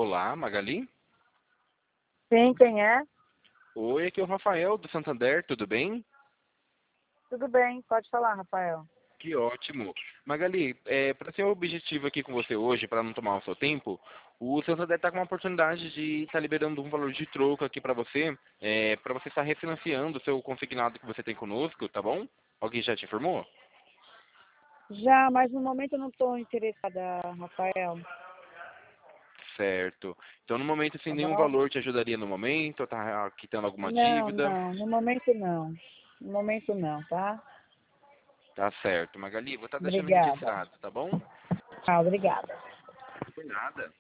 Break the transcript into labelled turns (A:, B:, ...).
A: Olá, Magali.
B: Sim, quem é?
A: Oi, aqui é o Rafael do Santander, tudo bem?
B: Tudo bem, pode falar, Rafael.
A: Que ótimo. Magali, para ser objetivo aqui com você hoje, para não tomar o seu tempo, o Santander está com uma oportunidade de estar liberando um valor de troco aqui para você estar refinanciando o seu consignado que você tem conosco, tá bom? Alguém já te informou?
B: Já, mas no momento eu não estou interessada, Rafael,
A: Certo. Então, no momento, sem
B: tá
A: nenhum
B: bom?
A: valor te ajudaria no momento, tá quitando alguma
B: Não,
A: dívida?
B: não, no momento não. No momento não, tá?
A: Tá certo, Magali, vou estar deixando
B: Obrigada.
A: registrado, tá bom?
B: Ah, obrigada.
A: Por nada.